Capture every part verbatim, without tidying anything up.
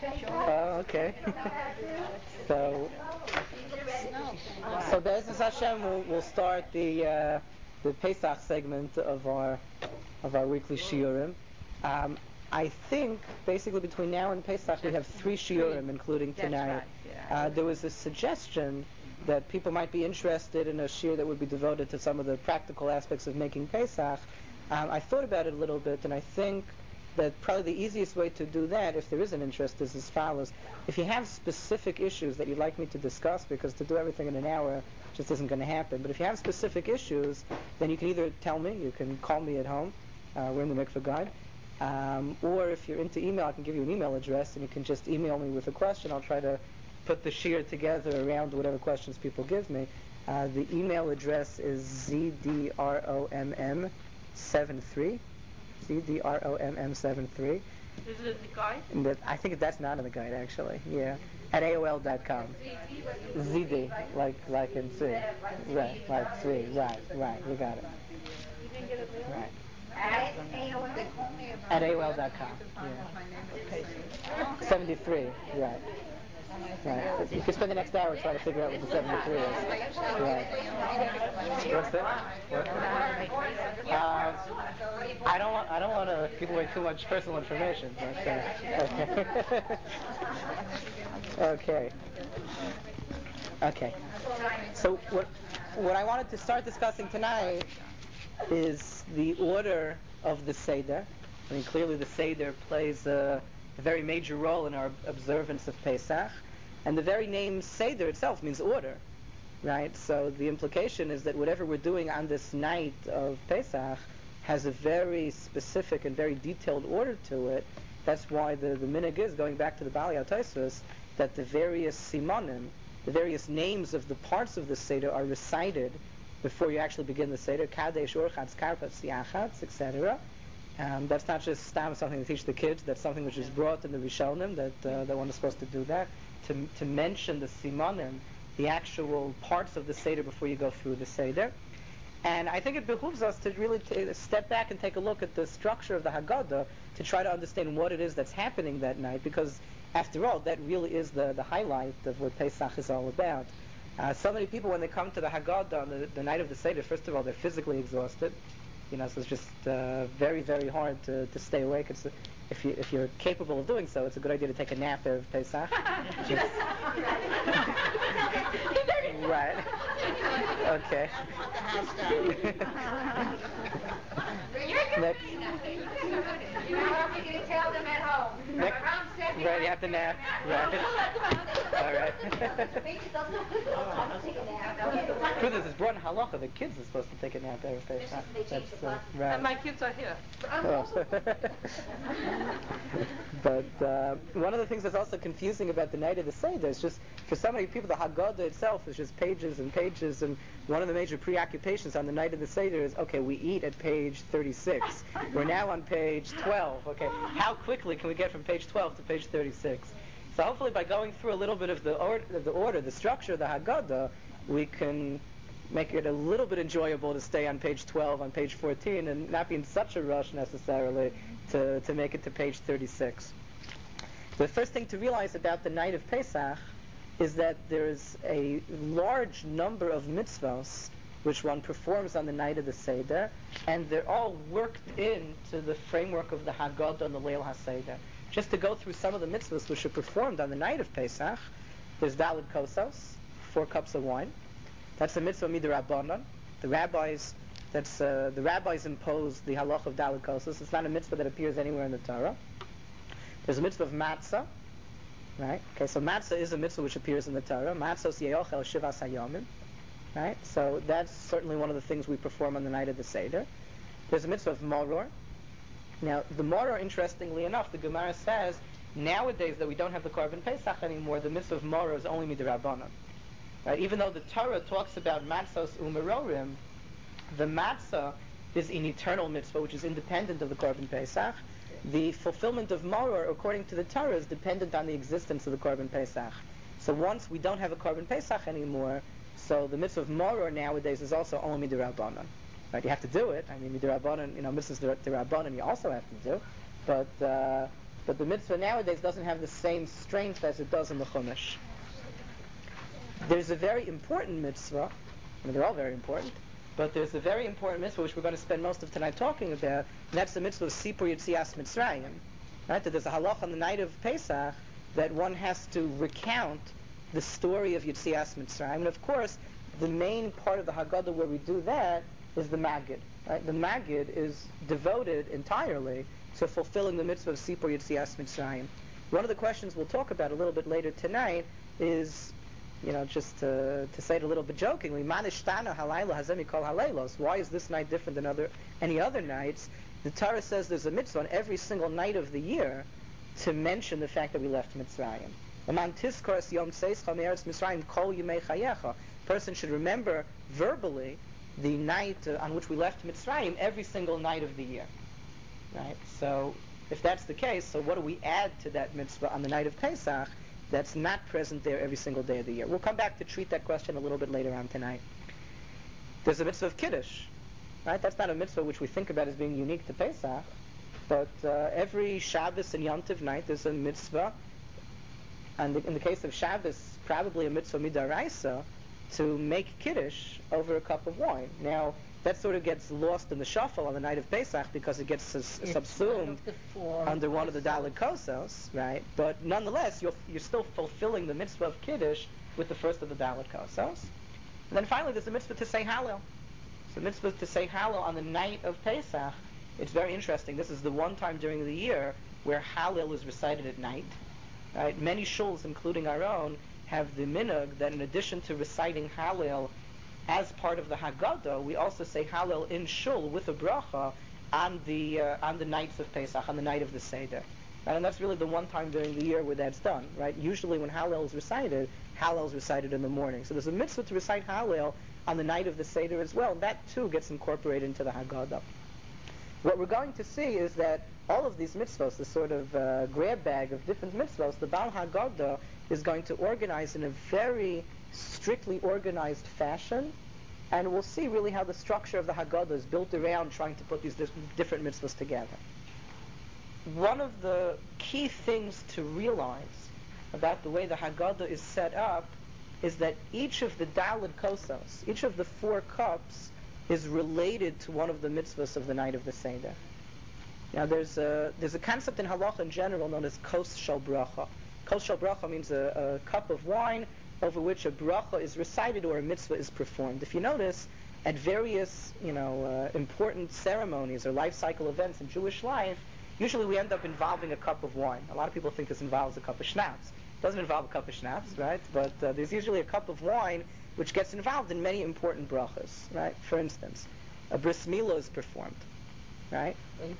Oh, okay. so, so Be'ezus Hashem, we'll, we'll start the uh, the Pesach segment of our of our weekly shiurim. Um, I think basically between now and Pesach we have three shiurim, including tonight. Right, yeah. Uh, there was a suggestion that people might be interested in a shiur that would be devoted to some of the practical aspects of making Pesach. Um, I thought about it a little bit, and I think that probably the easiest way to do that, if there is an interest, is as follows. If you have specific issues that you'd like me to discuss, because to do everything in an hour just isn't going to happen, but if you have specific issues, then you can either tell me, you can call me at home, uh, we're in the Mikveh Guide, um, or if you're into email, I can give you an email address, and you can just email me with a question. I'll try to put the shiur together around whatever questions people give me. Uh, the email address is z d r o m m seven three Z D R O M M seven three. Is it in the guide? And that, I think that's not in the guide, actually. Yeah. At A O L dot com. Z D, like like in C. Right, like C. Right, right. You got it. You didn't get it there? Right. At A O L? At A O L dot com. Yeah. seventy-three, right. Right. You can spend the next hour trying to figure out what the seventy-three is. Right. What's that? What? Uh, I don't want. I don't want to give away too much personal information. But, uh, okay. Okay. So what what I wanted to start discussing tonight is the order of the Seder. I mean, clearly the Seder plays a, a very major role in our observance of Pesach, and the very name Seder itself means order, right? So the implication is that whatever we're doing on this night of Pesach has a very specific and very detailed order to it. That's why the, the minhag is, going back to the Bali HaTosfos, that the various simanim, the various names of the parts of the Seder are recited before you actually begin the Seder. Kadesh, Orchatz, Karpatz, Yachatz, et cetera. Um, that's not just stam, something to teach the kids. That's something which is brought in the Rishonim, that uh, that one is supposed to do that, to to mention the simanim, the actual parts of the Seder before you go through the Seder. And I think it behooves us to really t- step back and take a look at the structure of the Haggadah to try to understand what it is that's happening that night, because after all, that really is the, the highlight of what Pesach is all about. Uh, so many people, when they come to the Haggadah on the, the night of the Seder, first of all, they're physically exhausted. You know, so it's just uh, very, very hard to, to stay awake. It's, if you if you're capable of doing so, it's a good idea to take a nap of Pesach. Just, right. Okay. Next. You know what you're going to tell them at home. Next. Right, you have to nap. Right. All right. Truth is, it's brought in halacha. The kids are supposed to take a nap every Pesach. That's uh, right. And my kids are here. But uh, one of the things that's also confusing about the night of the Seder is just, for so many people, the Haggadah itself is just pages and pages, and one of the major preoccupations on the night of the Seder is, okay, we eat at page thirty-six. We're now on page twelve. Okay, how quickly can we get from page twelve to page thirty-six? So hopefully by going through a little bit of the, or- of the order, the structure of the Haggadah, we can make it a little bit enjoyable to stay on page twelve, on page fourteen, and not be in such a rush necessarily to, to make it to page thirty-six. The first thing to realize about the night of Pesach is that there is a large number of mitzvahs which one performs on the night of the Seder, and they're all worked into the framework of the Haggadah and the Leil HaSeder. Just to go through some of the mitzvahs which are performed on the night of Pesach, there's Daled Kosos, four cups of wine. That's a mitzvah midrabanan. The rabbis, that's uh, the rabbis impose the halach of Daled Kosos. It's not a mitzvah that appears anywhere in the Torah. There's a mitzvah of matzah, right? Okay, so matzah is a mitzvah which appears in the Torah. Matzos ye'ochel shivas hayomim, right? So that's certainly one of the things we perform on the night of the Seder. There's a mitzvah of maror. Now, the maror, interestingly enough, the Gemara says nowadays that we don't have the Korban Pesach anymore, the mitzvah of maror is only midrabanan. Right? Even though the Torah talks about matzos umerorim, the matzah is an eternal mitzvah which is independent of the Korban Pesach. The fulfillment of maror, according to the Torah, is dependent on the existence of the Korban Pesach. So once we don't have a Korban Pesach anymore, so the mitzvah of maror nowadays is also only midrabanan. Right? You have to do it. I mean, midrabanan, you know, mitzvahs midrabanan you also have to do, but uh, but the mitzvah nowadays doesn't have the same strength as it does in the Chumash. There's a very important mitzvah, I mean they're all very important, but there's a very important mitzvah which we're going to spend most of tonight talking about, and that's the mitzvah of Sipur Yetzias Mitzrayim. Right? That there's a halach on the night of Pesach that one has to recount the story of Yetzias Mitzrayim. And of course, the main part of the Haggadah where we do that is the Maggid. Right? The Maggid is devoted entirely to fulfilling the mitzvah of Sipur Yetzias Mitzrayim. One of the questions we'll talk about a little bit later tonight is, you know, just to, to say it a little bit jokingly, Manishtana halayla hazemi kol halaylos. Why is this night different than other any other nights? The Torah says there's a mitzvah on every single night of the year to mention the fact that we left Mitzrayim. Among Tizkos Yom Tzeischa Me'eretz Mitzrayim Kol Yimei Chayecha. Person should remember verbally the night uh, on which we left Mitzrayim every single night of the year. Right? So, if that's the case, so what do we add to that mitzvah on the night of Pesach that's not present there every single day of the year? We'll come back to treat that question a little bit later on tonight. There's a mitzvah of Kiddush. Right? That's not a mitzvah which we think about as being unique to Pesach, but uh, every Shabbos and Yom Tov night there's a mitzvah, and in the case of Shabbos, probably a mitzvah midaraisa, to make Kiddush over a cup of wine. Now, that sort of gets lost in the shuffle on the night of Pesach because it gets sus- subsumed one under one of the Daled Kosos, right? But nonetheless, you're, you're still fulfilling the mitzvah of Kiddush with the first of the Daled Kosos. And then finally, there's a mitzvah to say Hallel. The mitzvah to say Hallel on the night of Pesach. It's very interesting. This is the one time during the year where Hallel is recited at night. Right? Many shuls, including our own, have the minhag that in addition to reciting Hallel as part of the Haggadah, we also say Hallel in shul with a bracha on the uh, on the nights of Pesach, on the night of the Seder. Right? And that's really the one time during the year where that's done. Right? Usually when Hallel is recited, Hallel is recited in the morning. So there's a mitzvah to recite Hallel on the night of the Seder as well. That too gets incorporated into the Haggadah. What we're going to see is that all of these mitzvahs, this sort of uh, grab bag of different mitzvahs, the Baal Haggadah is going to organize in a very strictly organized fashion, and we'll see really how the structure of the Haggadah is built around trying to put these dis- different mitzvahs together. One of the key things to realize about the way the Haggadah is set up is that each of the Daled Kosos, each of the four cups, is related to one of the mitzvahs of the night of the Seder. Now there's a, there's a concept in Halacha in general known as Kos Shel Bracha. Kos Shel Bracha means a, a cup of wine over which a bracha is recited or a mitzvah is performed. If you notice, at various you know, uh, important ceremonies or life cycle events in Jewish life, usually we end up involving a cup of wine. A lot of people think this involves a cup of schnapps. It doesn't involve a cup of schnapps, right? But uh, there's usually a cup of wine which gets involved in many important brachas, right? For instance, a bris milah is performed, right?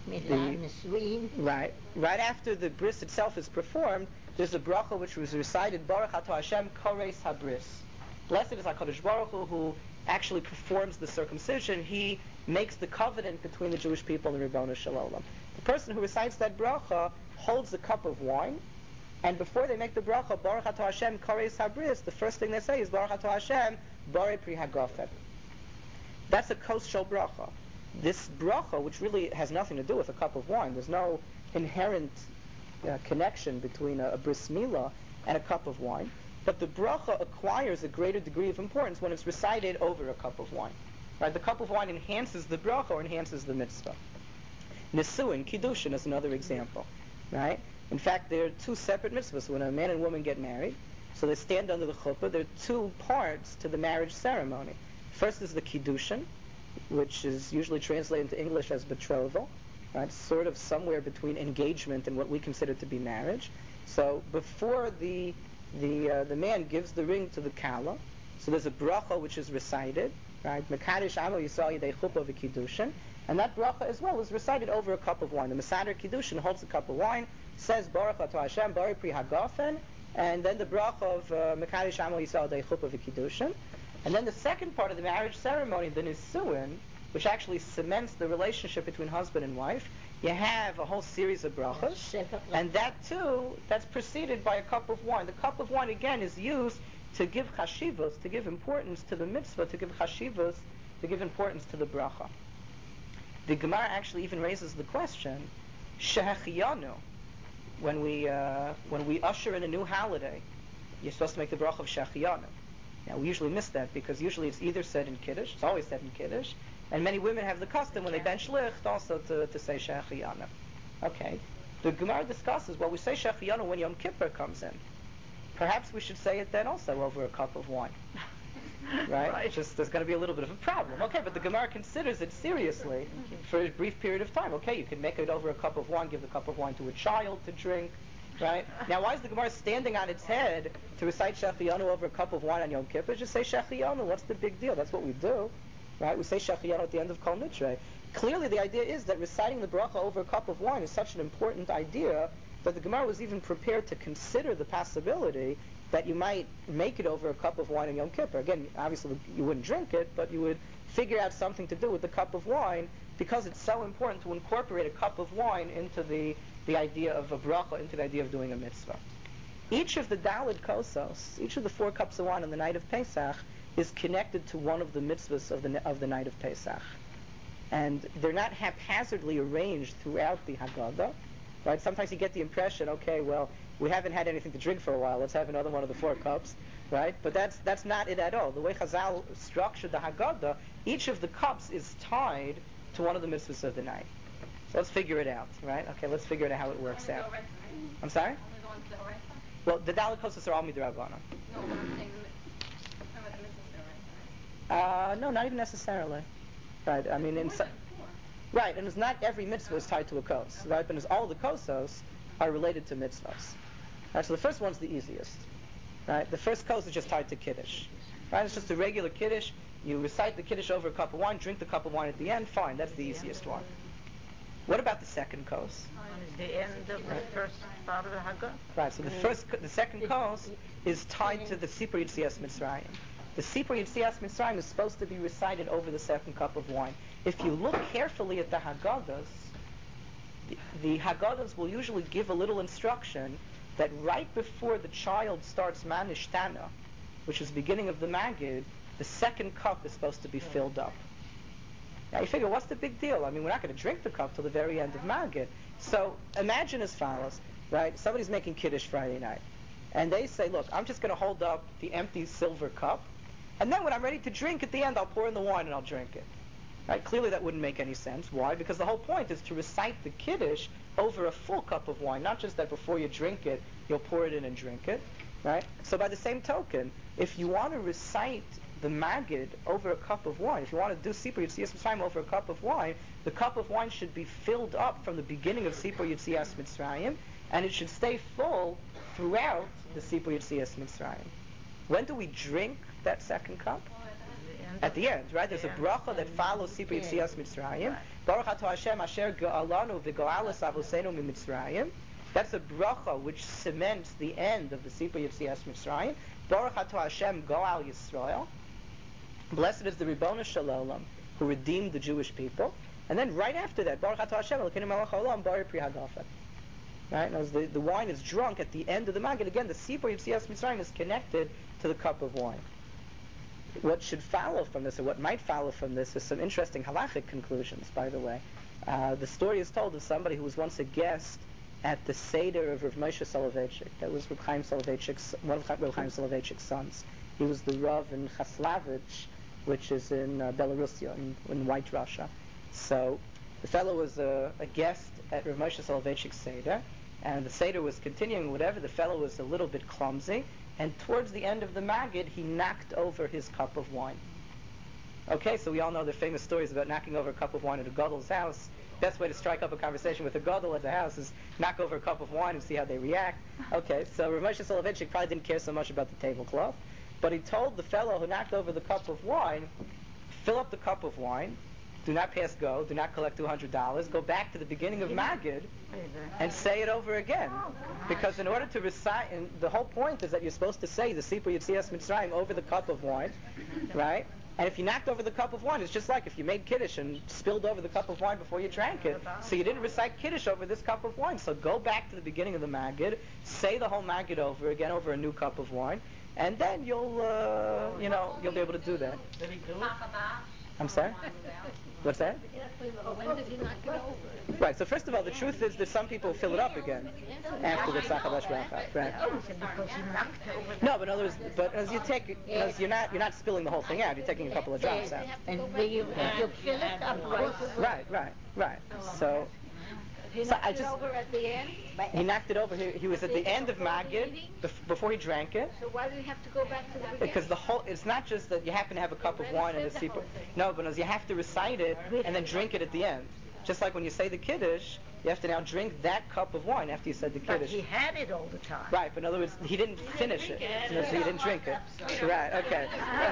The, right. Right after the bris itself is performed, there's a bracha which was recited, Baruch Atah Hashem Kores HaBris. Blessed is HaKadosh Baruch Hu, who actually performs the circumcision. He makes the covenant between the Jewish people and the Ribono Shel Olam. The person who recites that bracha holds a cup of wine, and before they make the bracha, Baruch Atah Hashem Kores HaBris, the first thing they say is Baruch Atah Hashem Borei Pri HaGofen. That's a Kos Shel Bracha. This bracha, which really has nothing to do with a cup of wine, there's no inherent uh, connection between a, a bris milah and a cup of wine, but the bracha acquires a greater degree of importance when it's recited over a cup of wine. Right? The cup of wine enhances the bracha or enhances the mitzvah. Nisuin, Kiddushin is another example. Right? In fact, there are two separate mitzvahs when a man and woman get married. So they stand under the chuppah. There are two parts to the marriage ceremony. First is the Kiddushin, which is usually translated into English as betrothal, right? Sort of somewhere between engagement and what we consider to be marriage. So before the the uh, the man gives the ring to the kala, so there's a bracha which is recited, right? Mekadesh Amo Yisrael Yidei Chuppah v'Kiddushin, and that bracha as well is recited over a cup of wine. The Mesader Kiddushin holds a cup of wine, says Baruch Atah Hashem Borei Pri HaGofen, and then the bracha of uh, Mekadesh Amo Yisrael Yidei Chuppah v'Kiddushin. And then the second part of the marriage ceremony, the Nisuin, which actually cements the relationship between husband and wife, you have a whole series of brachas, and that too, that's preceded by a cup of wine. The cup of wine, again, is used to give chashivos, to give importance to the mitzvah, to give chashivos, to give importance to the bracha. The Gemara actually even raises the question, Shehechiyanu, when we uh, when we usher in a new holiday, you're supposed to make the bracha of Shehecheyanu. Now we usually miss that because usually it's either said in Kiddush, it's always said in Kiddush, and many women have the custom when they bench licht also to, to say Shehecheyanu. Okay, the Gemara discusses, well, we say Shehecheyanu when Yom Kippur comes in. Perhaps we should say it then also over a cup of wine. Right? Right. Just there's going to be a little bit of a problem. Okay, but the Gemara considers it seriously for a brief period of time. Okay, you can make it over a cup of wine, give the cup of wine to a child to drink. Right? Now, why is the Gemara standing on its head to recite Shehecheyanu over a cup of wine on Yom Kippur? Just say Shehecheyanu. What's the big deal? That's what we do. Right? We say Shehecheyanu at the end of Kol Nitrei. Clearly, the idea is that reciting the bracha over a cup of wine is such an important idea that the Gemara was even prepared to consider the possibility that you might make it over a cup of wine in Yom Kippur. Again, obviously you wouldn't drink it, but you would figure out something to do with the cup of wine because it's so important to incorporate a cup of wine into the, the idea of a bracha, into the idea of doing a mitzvah. Each of the Daled Kosos, each of the four cups of wine on the night of Pesach, is connected to one of the mitzvahs of the, of the night of Pesach. And they're not haphazardly arranged throughout the Haggadah. Right? Sometimes you get the impression, okay, well, we haven't had anything to drink for a while. Let's have another one of the four cups, right? But that's that's not it at all. The way Chazal structured the Haggadah, each of the cups is tied to one of the mitzvahs of the night. So let's figure it out, right? Okay, let's figure out how it works out. I'm sorry? Only the ones that are right. Well, the Daled Kosos are all midrabanan. No, but I'm saying the some of the mitzvahs are right. Uh, no, not even necessarily. Right? I mean, in some, right, and it's not every mitzvah is tied to a kos, right? But it's all the kosos are related to mitzvahs. Right, so the first one's the easiest. Right? The first kos is just tied to Kiddush. Right? It's just a regular Kiddush. You recite the Kiddush over a cup of wine, drink the cup of wine at the end, fine, that's the easiest one. What about the second kos? The end of the first part of the Haggadah. Right, so the first, the second kos is tied to the Sipur Yitzias Mitzrayim. The Sipur Yitzias Mitzrayim is supposed to be recited over the second cup of wine. If you look carefully at the Haggadahs, the, the Haggadahs will usually give a little instruction that right before the child starts Manishtana, which is the beginning of the Magid, the second cup is supposed to be filled up. Now you figure, what's the big deal? I mean, we're not going to drink the cup till the very end of Magid. So imagine as follows, right? Somebody's making Kiddush Friday night, and they say, look, I'm just going to hold up the empty silver cup, and then when I'm ready to drink at the end, I'll pour in the wine and I'll drink it. Right? Clearly that wouldn't make any sense. Why? Because the whole point is to recite the Kiddush over a full cup of wine, not just that before you drink it, you'll pour it in and drink it. Right? So by the same token, if you want to recite the Magid over a cup of wine, if you want to do Sipur Yitzias Mitzrayim over a cup of wine, the cup of wine should be filled up from the beginning of Sipur Yitzias Mitzrayim, and it should stay full throughout the Sipur Yitzias Mitzrayim. When do we drink that second cup? At the end, right? There's a bracha that follows Sipur Yitzias Mitzrayim. Baruch atah Hashem asher ga'alanu v'go'alas avoseinu miMitzrayim. That's a bracha which cements the end of the Sipur Yitzias Mitzrayim. Baruch atah Hashem go'al Yisrael. Blessed is the Ribono Shel Olam who redeemed the Jewish people. And then right after that, Baruch atah Hashem Elokeinu melech haolam bari pri hagafen. Right? Now the, the wine is drunk at the end of the Magid. Again, the Sipur Yitzias Mitzrayim is connected to the cup of wine. What should follow from this, or what might follow from this, is some interesting halachic conclusions, by the way. Uh, the story is told of somebody who was once a guest at the Seder of Rav Moshe Soloveitchik. That was Rav Chaim Soloveitchik's, one of Rav Chaim Soloveitchik's sons. He was the Rav in Chaslavich, which is in uh, Belarusia, in, in White Russia. So the fellow was a, a guest at Rav Moshe Soloveitchik's Seder, and the Seder was continuing, whatever. The fellow was a little bit clumsy, and towards the end of the Magid, he knocked over his cup of wine. Okay, so we all know the famous stories about knocking over a cup of wine at a gadol's house. Best way to strike up a conversation with a gadol at the house is knock over a cup of wine and see how they react. Okay, so Rav Moshe Soloveitchik probably didn't care so much about the tablecloth, but he told the fellow who knocked over the cup of wine, fill up the cup of wine, do not pass go, do not collect two hundred dollars, go back to the beginning of Magid and say it over again. Because in order to recite, and the whole point is that you're supposed to say the Sipur Yitzias Mitzrayim over the cup of wine, right? And if you knocked over the cup of wine, it's just like if you made Kiddush and spilled over the cup of wine before you drank it. So you didn't recite Kiddush over this cup of wine. So go back to the beginning of the Magid, say the whole Magid over again over a new cup of wine, and then you'll, uh, you know, you'll be able to do that. Talk about I'm sorry? What's that? When did he knock it over? Right, so first of all, the truth is that some people fill it up again after the Tzachadash Bracha. Right. Because he knocked over. No, but in other words, but as you take, as you're not, you're not spilling the whole thing out. You're taking a couple of drops out. And when you, you fill it up, right? Right, right, right. So, He so knocked I it just, over at the end? he knocked it over. He, he was at the end of Magid bef- before he drank it. So why did he have to go back to the beginning? Because the whole, it's not just that you happen to have a cup of wine and a sipur. No, but as you have to recite it and then drink it at the end. Just like when you say the Kiddush, you have to now drink that cup of wine after you said the But Kiddush. he had it all the time. Right, but in other words, he didn't finish it. No, so he didn't drink it. Right, okay.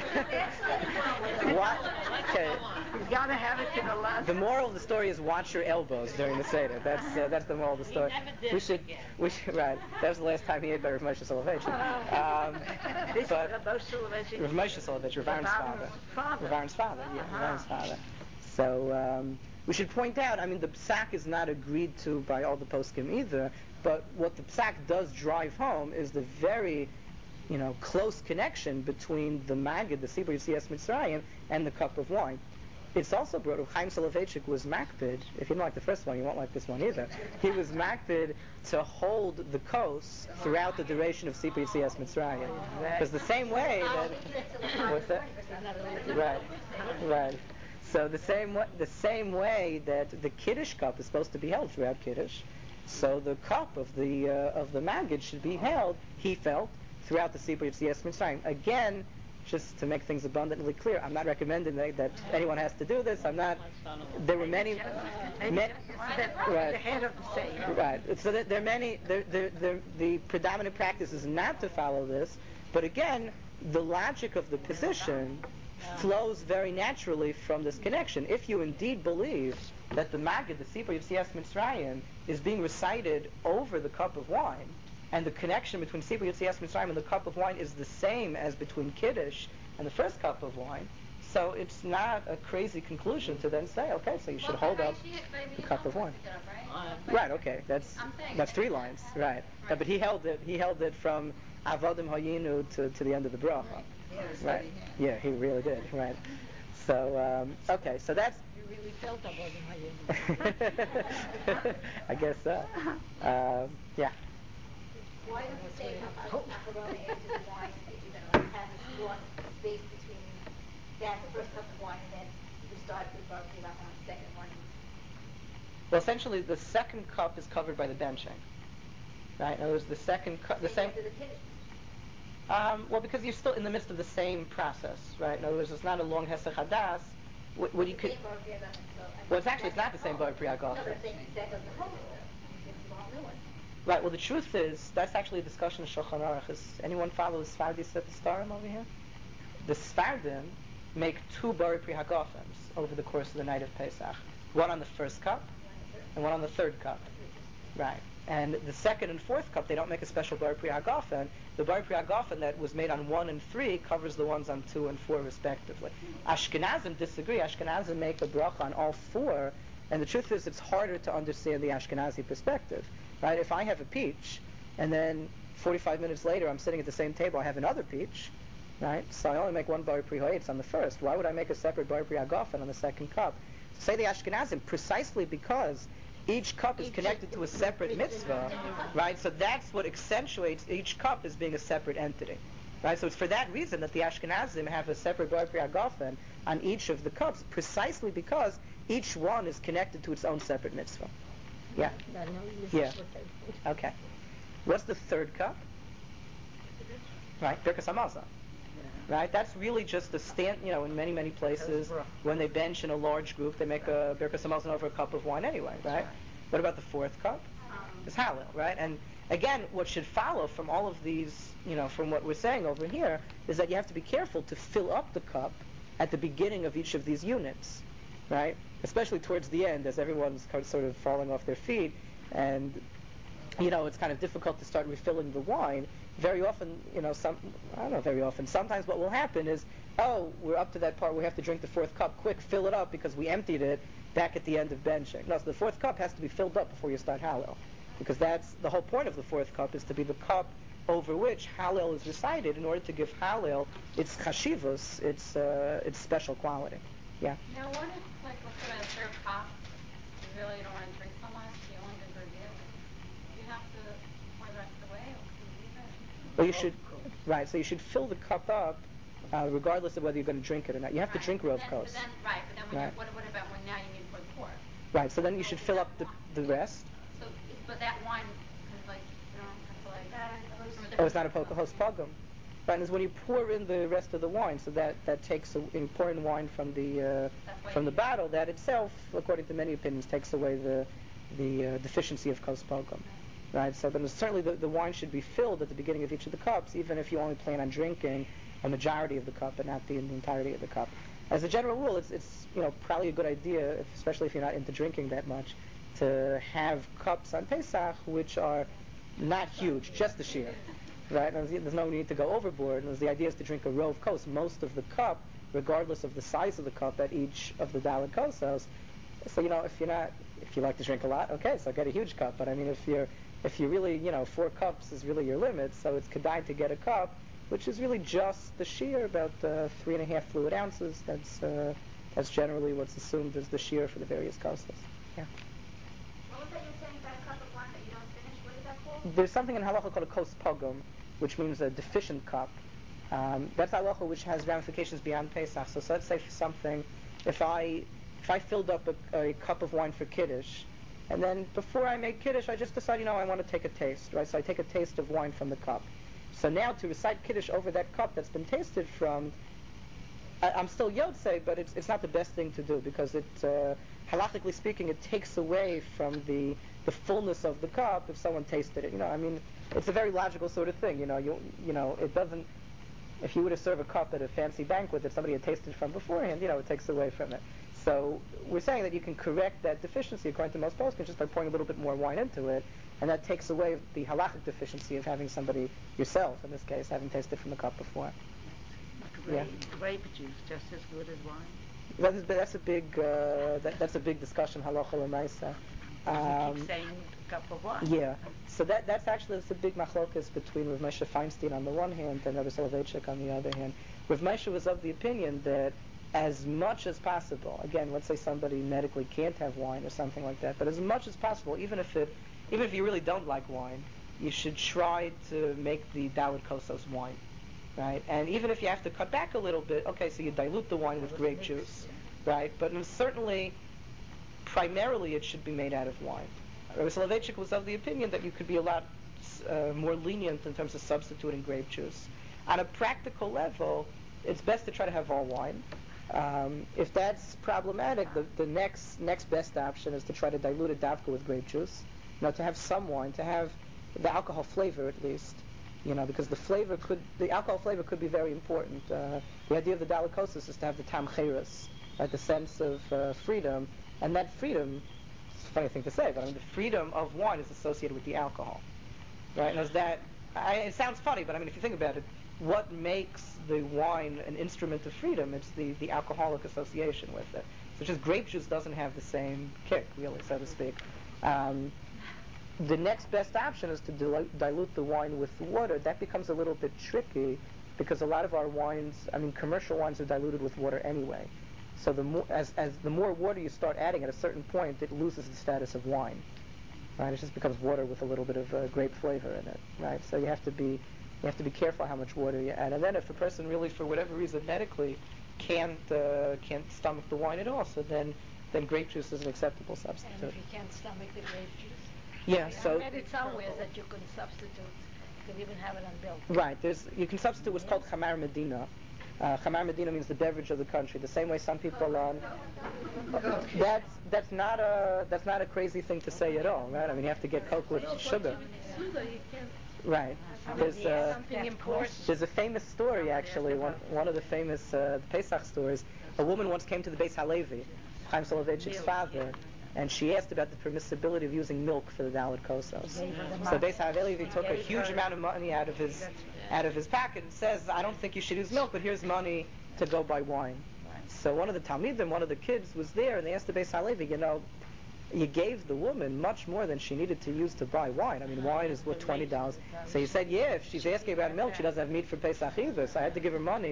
What? Okay. He's got to have it to the last. The moral of the story is watch your elbows during the Seder. That's uh, that's the moral of the story. We should, we should, right. That was the last time he ate by Rav Moshe Soloveitch. Um, This but Rav Moshe Soloveitch. Rav Moshe Soloveitch, Rav Aaron's father. Father. Rav Aaron's father, yeah, Rav Aaron's father. So um, we should point out, I mean, the psak is not agreed to by all the poskim either, but what the psak does drive home is the very, you know, close connection between the Magid, the Sibur Yitzias Mitzrayim, and the cup of wine. It's also brought up, Chaim Soloveitchik was makpid. If you don't like the first one, you won't like this one either. He was makpid to hold the kos throughout the duration of Sibur Yitzias Mitzrayim. Because the same way that... What's that? Right, right. So the same way, the same way that the Kiddush cup is supposed to be held throughout Kiddush, so the cup of the uh, of the Magid should be held, he felt, throughout the Sibur Yitzias Mitzrayim. Again, just to make things abundantly clear, I'm not recommending that, that anyone has to do this. I'm not. There were many. Ma- right. The head of the Seder. Right. So there, there are many. There, there, there, the predominant practice is not to follow this, but again, the logic of the position flows very naturally from this connection. If you indeed believe that the Magid, the Sibur Yitzias Mitzrayim, is being recited over the cup of wine, and the connection between Sibur Yitzias Mitzrayim and the cup of wine is the same as between Kiddush and the first cup of wine, so it's not a crazy conclusion to then say, okay, so you should hold up the cup of wine. Right, okay, that's that's three lines, right. No, but he held it, he held it from Avodim Hayinu to, to the end of the bracha. Right. Yeah, he really did. Right. So, um, okay. So that's. You really felt Avodim Hayinu. I guess so. Um, yeah. Why does it say macaroni after the wine if you're going to have this long space between that first cup of wine and then you start with Bar Mitzvah on the second one? Well, essentially, the second cup is covered by the benching. Right. In other words, the second cup, the same. Um, well, because you're still in the midst of the same process, right? In other words, it's not a long Hesach Hadas. What, what you could. Well, it's actually it's not the same Bar Priya Gofen. Right. Well, the truth is that's actually a discussion of Shulchan Aruch. Is anyone follow the Sfardi Set Starim over here? The Sfardim make two Bar Priya Gofens over the course of the night of Pesach. One on the first cup, and one on the third cup. Right. And the second and fourth cup, they don't make a special Bar Priya Gofen. The Bar Priya Gofen that was made on one and three covers the ones on two and four respectively. Ashkenazim disagree. Ashkenazim make a bracha on all four, and the truth is it's harder to understand the Ashkenazi perspective. Right? If I have a peach, and then forty-five minutes later I'm sitting at the same table, I have another peach, right? So I only make one Bar Priya Eitz on the first. Why would I make a separate Bar Priya Gofen on the second cup? Say the Ashkenazim, precisely because each cup is connected to a separate mitzvah, right? So that's what accentuates each cup as being a separate entity, right? So it's for that reason that the Ashkenazim have a separate Bar Priya Gofen on each of the cups, precisely because each one is connected to its own separate mitzvah. Yeah? Yeah. Okay. What's the third cup? Right? Birkas Hamazon. Right? That's really just a stand, you know, in many, many places, when they bench in a large group, they make a Birkas Hamazon over a cup of wine anyway, right? What about the fourth cup? It's Hallel, right? And again, what should follow from all of these, you know, from what we're saying over here, is that you have to be careful to fill up the cup at the beginning of each of these units, right? Especially towards the end, as everyone's kind of sort of falling off their feet, and you know, it's kind of difficult to start refilling the wine. Very often, you know, some, I don't know very often, sometimes what will happen is, oh, we're up to that part, we have to drink the fourth cup, quick, fill it up because we emptied it back at the end of benching. No, so the fourth cup has to be filled up before you start Hallel, because that's, the whole point of the fourth cup is to be the cup over which Hallel is recited in order to give Hallel its chashivus, its, uh, its special quality. Yeah. Now, what if, like, let's say a third cup, you really don't want to drink so much, you only drink review, you have to pour the rest away, or can you leave it? Well, you should, right, so you should fill the cup up uh, regardless of whether you're going to drink it or not. You have Right, to drink but Rov then- Kos. But then, right, but then when Right. you're, what, what about when now you need to pour the quart? Right, so then you should fill up the, the rest. So, but that wine, kind of like, you don't have to like. from a Oh, it's not a different- po- host pogum. Right, and it's when you pour in the rest of the wine, so that, that takes, a, in pouring wine from the uh, That's why from you- the bottle, that itself, according to many opinions, takes away the the uh, deficiency of kos pogum. Right, so then certainly the, the wine should be filled at the beginning of each of the cups, even if you only plan on drinking a majority of the cup and not the, the entirety of the cup. As a general rule, it's it's you know probably a good idea, if, especially if you're not into drinking that much, to have cups on Pesach which are not huge, just the shear. Right, and there's no need to go overboard. And the idea is to drink a rov kos, most of the cup, regardless of the size of the cup at each of the daled kosos. So you know, if you're not, if you like to drink a lot, okay, so get a huge cup. But I mean, if you're, if you really, you know, four cups is really your limit, so it's kedai to get a cup, which is really just the shear, about uh, three and a half fluid ounces. That's uh, that's generally what's assumed as the shear for the various kosos. Yeah. What was that you were saying about a cup of wine that you don't finish? What is that called? There's something in halacha called a kos pogum, which means a deficient cup. Um, that's halacha which has ramifications beyond Pesach. So, so let's say for something, if I if I filled up a, a cup of wine for Kiddush, and then before I make Kiddush, I just decide, you know, I want to take a taste, right? So I take a taste of wine from the cup. So now to recite Kiddush over that cup that's been tasted from, I, I'm still Yotzei, but it's it's not the best thing to do, because it, uh, halachically speaking, it takes away from the the fullness of the cup if someone tasted it. You know, I mean, it's a very logical sort of thing. You know, you you know, it doesn't. If you were to serve a cup at a fancy banquet that somebody had tasted from beforehand, you know, it takes away from it. So we're saying that you can correct that deficiency, according to most poskim, just by pouring a little bit more wine into it, and that takes away the halachic deficiency of having somebody, yourself in this case, having tasted from the cup before. Grape, Yeah. grape juice just as good as wine. That is, that's a big uh, that, that's a big discussion, halacha l'maisa. you Um, keep saying a cup of wine. Yeah, so that that's actually that's a big machlokas between Rav Moshe Feinstein on the one hand and Rabbi Soloveitchik on the other hand. Rav Moshe was of the opinion that as much as possible, again, let's say somebody medically can't have wine or something like that, but as much as possible, even if it, even if you really don't like wine, you should try to make the daled kosos wine, right? And even if you have to cut back a little bit, okay, so you dilute the wine with grape juice, right? But certainly, primarily, it should be made out of wine. Rabbi Soloveitchik was of the opinion that you could be a lot uh, more lenient in terms of substituting grape juice. On a practical level, it's best to try to have all wine. Um, if that's problematic, the, the next next best option is to try to dilute it davka with grape juice. You know, to have some wine, to have the alcohol flavor at least. You know, because the flavor could, the alcohol flavor could be very important. Uh, the idea of the dalikosis is to have the tam cheres, right, the sense of uh, freedom, and that freedom, it's a funny thing to say, but I mean the freedom of wine is associated with the alcohol, right? And as that, I, it sounds funny, but I mean if you think about it, what makes the wine an instrument of freedom? It's the, the alcoholic association with it. So just grape juice doesn't have the same kick, really, so to speak. Um, the next best option is to dilute, dilute the wine with water. That becomes a little bit tricky because a lot of our wines, I mean commercial wines are diluted with water anyway. So the more, as, as the more water you start adding, at a certain point, it loses the status of wine. Right? It just becomes water with a little bit of uh, grape flavor in it. Right? So you have to be you have to be careful how much water you add. And then if a person really, for whatever reason, medically can't uh, can't stomach the wine at all, so then then grape juice is an acceptable And substitute. if you can't stomach the grape juice. Yeah. I So read it somewhere that you can substitute. You can even have it on milk. right, there's you can substitute what's called chamar medina. Uh, chamar medina means the beverage of the country. The same way some people on that's that's not a that's not a crazy thing to say at all, right? I mean you have to get Coke with sugar. Right. There's uh, Something important. there's a famous story actually. One one of the famous uh, Pesach stories. A woman once came to the Beis Halevi, Chaim Soloveitchik's father, and she asked about the permissibility of using milk for the daled kosos. So Beis Halevi took a huge amount of money out of his out of his pocket and says, "I don't think you should use milk, but here's money to go buy wine." So one of the Talmidim, one of the kids, was there, and they asked the Beis Halevi, you know, you gave the woman much more than she needed to use to buy wine. I mean, wine is what, twenty dollars. So he said, yeah, if she's asking about milk, she doesn't have meat for Pesach either. So I had to give her money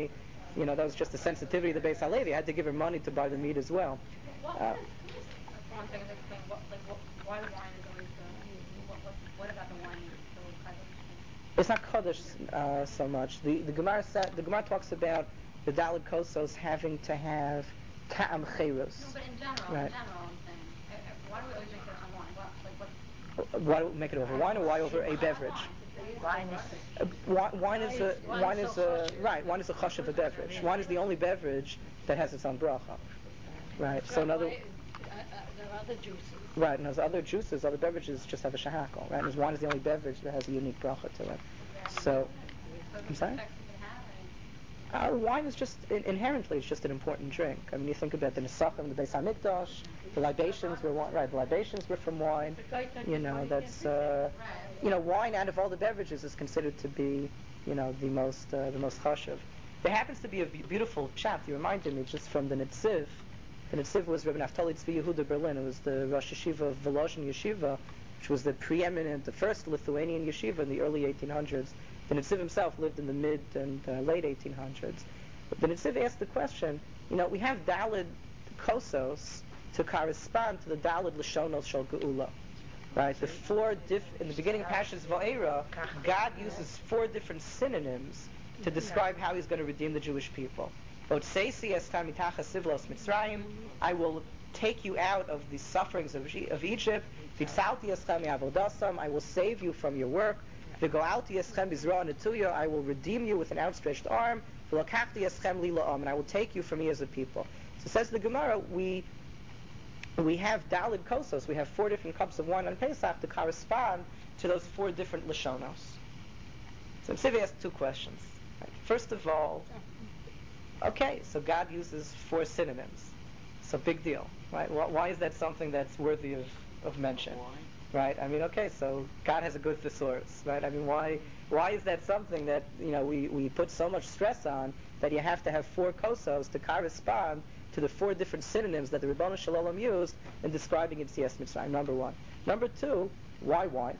you know, that was just the sensitivity of the Beis Halevi. I had to give her money to buy the meat as well. What, Uh, one thing to explain, what, like, what, why the wine is always the, what, what, what about the wine is so kaddish? It's not kaddish uh, so much. The the Gemara sa- the Gemara talks about the Daled Kosos having to have ta'am cherus. No, but in general, Right. in general, I'm saying, uh, uh, why do we always drink it on wine? What, like, what? Why do we make it over wine or why over a beverage? Wine is Uh, wine, wine is a Wine wine is is so a chashuv. right. Wine is a chashuv a beverage. Wine is the only beverage that has its own bracha. Right. So another. Why- uh, uh, there are other juices. Right, and there's other juices, other beverages just have a shahakal, right? And wine is the only beverage that has a unique bracha to it. So, I'm sorry? Uh, wine is just, in, inherently, it's just an important drink. I mean, you think about the Nesachim, the Beis HaMikdash, the libations were wine, right, the libations were from wine. You know, that's, uh, you know, wine out of all the beverages is considered to be, you know, the most, uh, the most chashuv. There happens to be a be- beautiful chap, you reminded me, just from the Netziv. The Netziv was Rabbi Naftali Tzvi Yehuda Berlin. It was the Rosh Yeshiva of Volozhin Yeshiva, which was the preeminent, the first Lithuanian yeshiva in the early eighteen hundreds. The Netziv himself lived in the mid and uh, late eighteen hundreds. But the Netziv asked the question, you know, we have Daled Kosos to correspond to the Daled Lashonos Shel Geula. Right? The four diff in the beginning of Parshas Va'era, God uses four different synonyms to describe how He's going to redeem the Jewish people. I will take you out of the sufferings of, of Egypt. I will save you from your work. I will redeem you with an outstretched arm. And I will take you from me as a people. So says the Gemara, we we have Daled Kosos, we have four different cups of wine on Pesach to correspond to those four different Lashonos. So Tzvi asked two questions. Right? First of all, okay, so God uses four synonyms. So big deal, right? Why is that something that's worthy of, of mention? Right? I mean, okay, so God has a good thesaurus, right? I mean, why why is that something that, you know, we, we put so much stress on that you have to have four kosos to correspond to the four different synonyms that the Ribono Shel Olam used in describing Yetzias Mitzrayim, number one. Number two, why wine?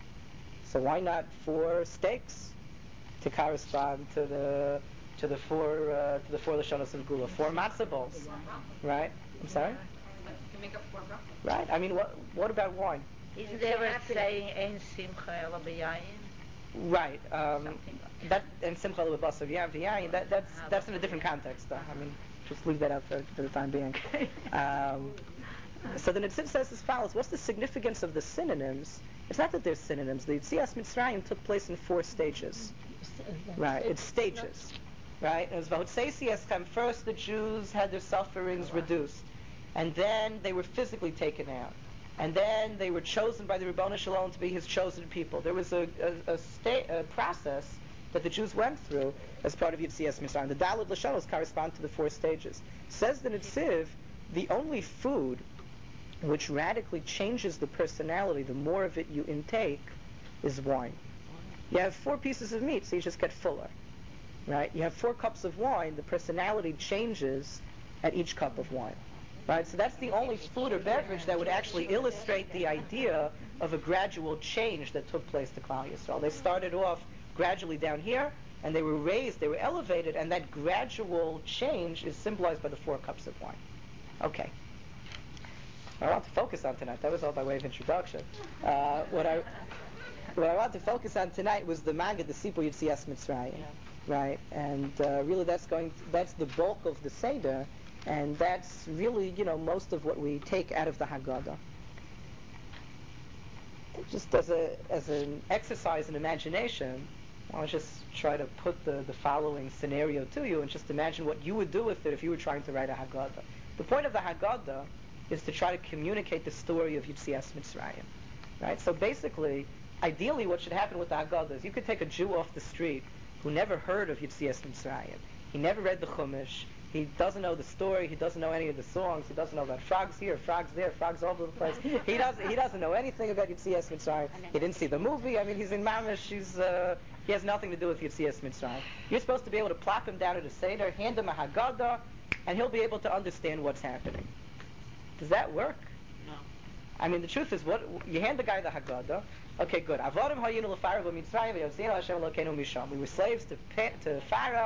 So why not four steaks to correspond to the to the four uh, to the four Lashonos of Gula, four matzah bowls, right? I'm sorry. To make up four broccoli. Right. I mean, what what about wine? Isn't there a saying, Ein Simcha Ela B'Yayin? Right. Um, Something like that and Simcha L'Basar V'Yayin V'Yayin. That that's that's in a different context, though. I mean, just leave that out for, for the time being. Um, so the Netziv says as follows: what's the significance of the synonyms? It's not that they're synonyms. The Yetzias Mitzrayim took place in four stages. Right. It's stages. Right. It was V'Hotzei Eschem. First, the Jews had their sufferings reduced, and then they were physically taken out. And then they were chosen by the Ribono Shel Olam to be His chosen people. There was a, a, a, sta- a process that the Jews went through as part of Yetzias Mitzrayim. The Daled Lashonos correspond to the four stages. Says the Netziv, the only food which radically changes the personality, the more of it you intake, is wine. You have four pieces of meat, so you just get fuller. Right? You have four cups of wine, the personality changes at each cup of wine. Right, so that's the only food or beverage that would actually illustrate the idea of a gradual change that took place to Klal Yisrael. They started off gradually down here, and they were raised, they were elevated, and that gradual change is symbolized by the four cups of wine. Okay. I want to focus on tonight. That was all by way of introduction. Uh, what I what I want to focus on tonight was the Maggid, the Sipur Yetzias Mitzrayim. Right, and uh, really that's going. To, that's the bulk of the Seder. And that's really, you know, most of what we take out of the Haggadah. Just as a as an exercise in imagination, I'll just try to put the, the following scenario to you and just imagine what you would do with it if you were trying to write a Haggadah. The point of the Haggadah is to try to communicate the story of Yetzias Mitzrayim. Right? So basically, ideally what should happen with the Haggadah is you could take a Jew off the street who never heard of Yetzias Mitzrayim. He never read the Chumash. He doesn't know the story. He doesn't know any of the songs. He doesn't know about frogs here, frogs there, frogs all over the place. He doesn't. He doesn't know anything about Yetzias Mitzrayim. He didn't see the movie. I mean, he's in Mamish. He's uh, he has nothing to do with Yetzias Mitzrayim. You're supposed to be able to plop him down at a seder, hand him a Haggadah, and he'll be able to understand what's happening. Does that work? No. I mean, the truth is, what you hand the guy the Haggadah. Okay, good. We were slaves to to Pharaoh,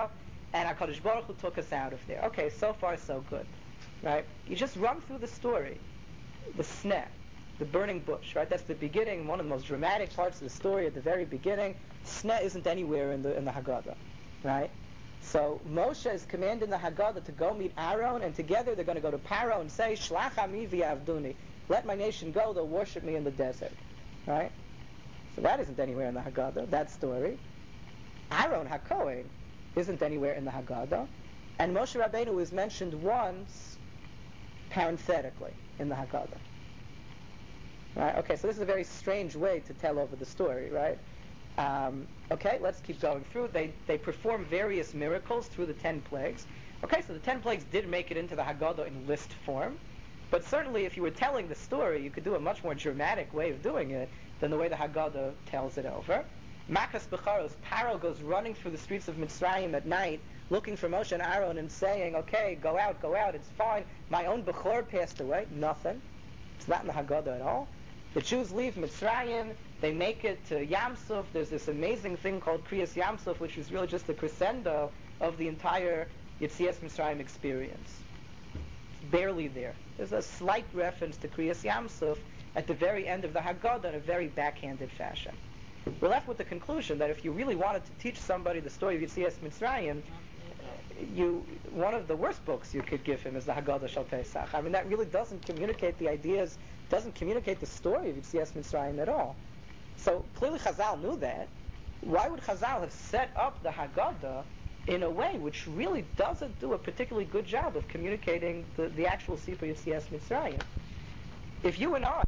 and HaKadosh Baruch Hu took us out of there. Okay, so far so good, right? You just run through the story, the sneh, the burning bush, right? That's the beginning, one of the most dramatic parts of the story at the very beginning. Sneh isn't anywhere in the in the Haggadah, right? So Moshe is commanded in the Haggadah to go meet Aaron, and together they're going to go to Paro and say, Shlach ami v'yavduni, let my nation go, they'll worship me in the desert, right? So that isn't anywhere in the Haggadah, that story. Aaron HaKohen isn't anywhere in the Haggadah, and Moshe Rabbeinu is mentioned once parenthetically in the Haggadah. Right? Okay, so this is a very strange way to tell over the story, right? Um, okay, let's keep going through. They they perform various miracles through the ten plagues. Okay, so the ten plagues did make it into the Haggadah in list form, but certainly if you were telling the story, you could do a much more dramatic way of doing it than the way the Haggadah tells it over. Makas Becharos, Paro goes running through the streets of Mitzrayim at night, looking for Moshe and Aaron and saying, okay, go out, go out, it's fine. My own Bechor passed away. Nothing. It's not in the Haggadah at all. The Jews leave Mitzrayim, they make it to Yam Suf. There's this amazing thing called Kriyas Yam Suf, which is really just the crescendo of the entire Yetzias Mitzrayim experience. It's barely there. There's a slight reference to Kriyas Yam Suf at the very end of the Haggadah in a very backhanded fashion. We're left with the conclusion that if you really wanted to teach somebody the story of Yetzias Mitzrayim, you one of the worst books you could give him is the Haggadah Shal Pesach. I mean, that really doesn't communicate the ideas, doesn't communicate the story of Yetzias Mitzrayim at all. So clearly Chazal knew that. Why would Chazal have set up the Haggadah in a way which really doesn't do a particularly good job of communicating the, the actual Sipur Yetzias Mitzrayim? If you and I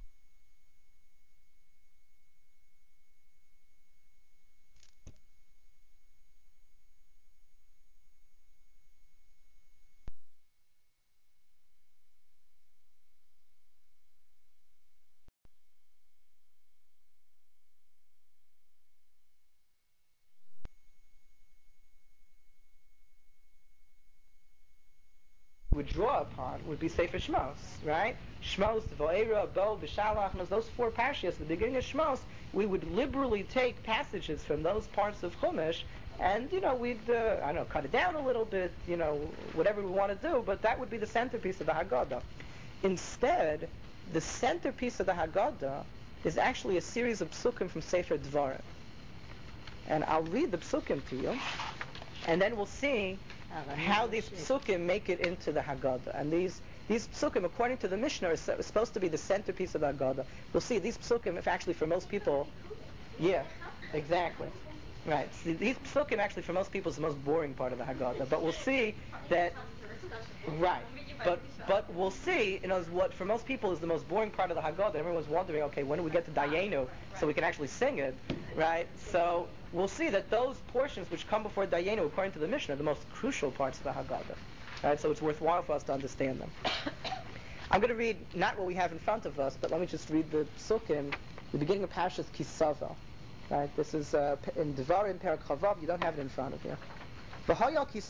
would draw upon would be Sefer Shmos, right? Shmos, Vo'era, Bo, B'Shalach, those four parshas, the beginning of Shmos, we would liberally take passages from those parts of Chumash, and, you know, we'd, uh, I don't know, cut it down a little bit, you know, whatever we want to do, but that would be the centerpiece of the Haggadah. Instead, the centerpiece of the Haggadah is actually a series of psukim from Sefer Dvarim. And I'll read the psukim to you, and then we'll see how these psukim make it into the Haggadah. And these these psukim, according to the Mishnah, are supposed to be the centerpiece of the Haggadah. We'll see these psukim, if actually for most people, yeah, exactly, right. See, these psukim actually for most people is the most boring part of the Haggadah. But we'll see that, right. But but we'll see, you know, what for most people is the most boring part of the Haggadah. Everyone's wondering, okay, when do we get to Dayenu so we can actually sing it, right? So we'll see that those portions which come before Dayenu, according to the Mishnah, are the most crucial parts of the Haggadah. Right? So it's worthwhile for us to understand them. I'm going to read not what we have in front of us, but let me just read the psukim, the beginning of Parshas Kisava. Right? This is uh, in Devarim Perek Chavav. You don't have it in front of you. It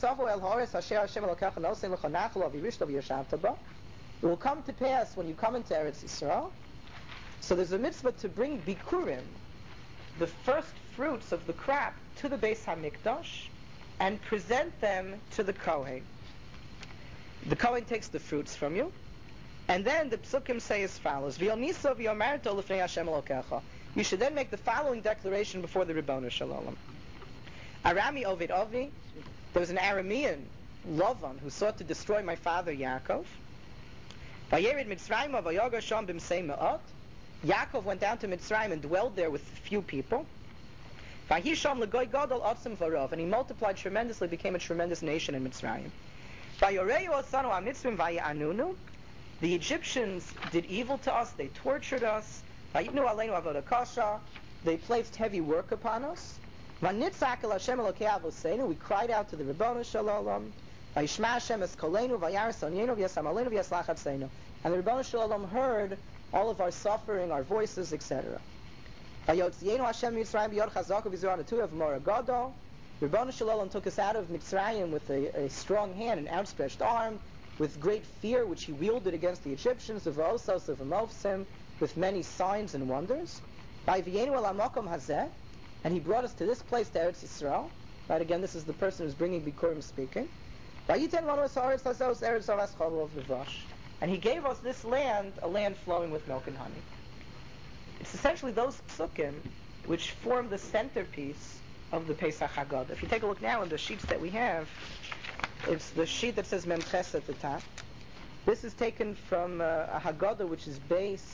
will come to pass when you come into Eretz Yisrael. So there's a mitzvah to bring bikurim, the first fruits of the crop, to the Beis HaMikdash and present them to the Kohen. The Kohen takes the fruits from you, and then the psukim say as follows: you should then make the following declaration before the Ribbono Shel Olam. Arami Ovid Ovi, there was an Aramean, Lavan, who sought to destroy my father Yaakov. Vayered Mitzrayim vayoga sham b'msei me'ot. Yaakov went down to Mitzrayim and dwelled there with few people. Vayisham legoy gadol atzim varav, and he multiplied tremendously, became a tremendous nation in Mitzrayim. Vayoreyu osanu hamitzrim vayanunu. The Egyptians did evil to us; they tortured us. Vayitnu aleinu avodah kasha. They placed heavy work upon us. Vanitzak el Hashem Elokei Avoseinu. We cried out to the Ribbono Shel Olam. Vayishma Hashem es kolenu vayaris onyenu v'yasam aleinu v'yaslach atzeinu. And the Ribbono Shel Olam heard all of our suffering, our voices, et cetera. Vayotzienu Hashem Mitzrayim b'yod chazaka v'zur anatu of Mora Gadol. Ribbono Shel Olam took us out of Mitzrayim with a, a strong hand, an outstretched arm, with great fear which he wielded against the Egyptians, of Osos, of Amofsim, with many signs and wonders. By V'yenu el Hamakom Hazeh, and he brought us to this place, to Eretz Yisrael. Right, again, this is the person who's bringing Bikurim speaking. And he gave us this land, a land flowing with milk and honey. It's essentially those psukim which form the centerpiece of the Pesach Haggadah. If you take a look now in the sheets that we have, it's the sheet that says Mem Ches at the top. This is taken from uh, a Haggadah which is based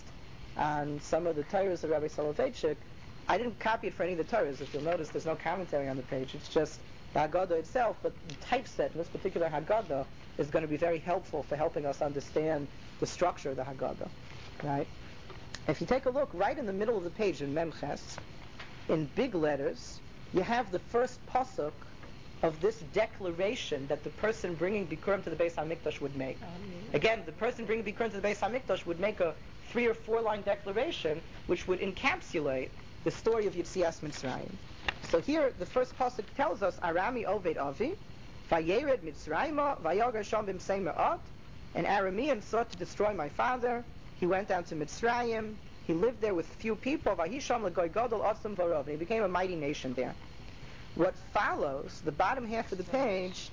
on some of the Torahs of Rabbi Soloveitchik. I didn't copy it for any of the Torahs. If you'll notice, there's no commentary on the page. It's just the Haggadah itself, but the typeset in this particular Haggadah is going to be very helpful for helping us understand the structure of the Haggadah. Right? If you take a look, right in the middle of the page in Mem Ches, in big letters, you have the first pasuk of this declaration that the person bringing Bikurim to the Beis HaMikdash would make. Again, the person bringing Bikurim to the Beis HaMikdash would make a three or four line declaration which would encapsulate the story of Yetzias Mitzrayim. So here, the first pasuk tells us, Arami Oved Avi, Vayered Mitzrayim, Vayagar Sham Bimsei Me'at, an Aramean sought to destroy my father. He went down to Mitzrayim. He lived there with few people. Vahisham L'Goy Gadol Atzim Varov. He became a mighty nation there. What follows, the bottom half of the page,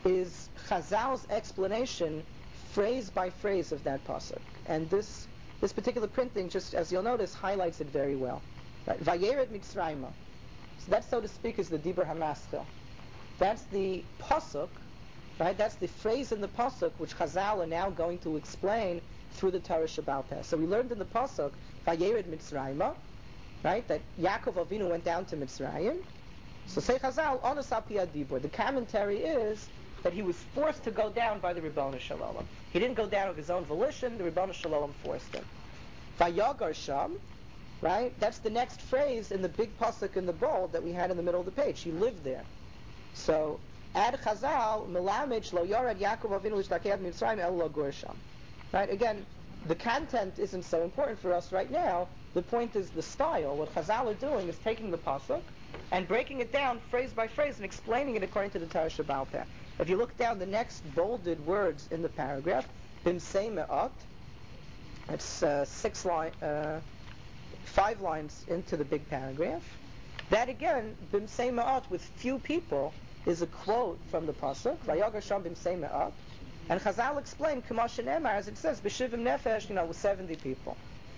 is Chazal's explanation, phrase by phrase, of that pasuk. And this this particular printing, just as you'll notice, highlights it very well. Right? Vayered Mitzrayim. So that, so to speak, is the Dibur HaMaschil. That's the pasuk, right? That's the phrase in the pasuk which Chazal are now going to explain through the Torah Shabbal Peh. So we learned in the pasuk, Vayered Mitzrayim, right? That Yaakov Avinu went down to Mitzrayim. So say Chazal, Onos Al Pi HaDibur. The commentary is that he was forced to go down by the Ribono Shel Olam. He didn't go down of his own volition. The Ribono Shel Olam forced him. Vayagar Sham, right? That's the next phrase in the big pasuk in the bold that we had in the middle of the page. He lived there. So, Ad Chazal, Melamed Lo Yorad Yaakov Avinu L'Shtakead Mitzrayim El Lo Gur Sham. Right? Again, the content isn't so important for us right now. The point is the style. What Chazal are doing is taking the pasuk and breaking it down phrase by phrase and explaining it according to the Torah Shabbal Peh. If you look down the next bolded words in the paragraph, Bimsei Me'at, it's uh, six line, uh, five lines into the big paragraph. That again, Bimsei Me'at, with few people, is a quote from the pasuk, Vayagar Sham Bimsei Me'at, and Chazal explained, K'mashen Emar, as it says, B'shivim Nefesh, you know, with seventy people.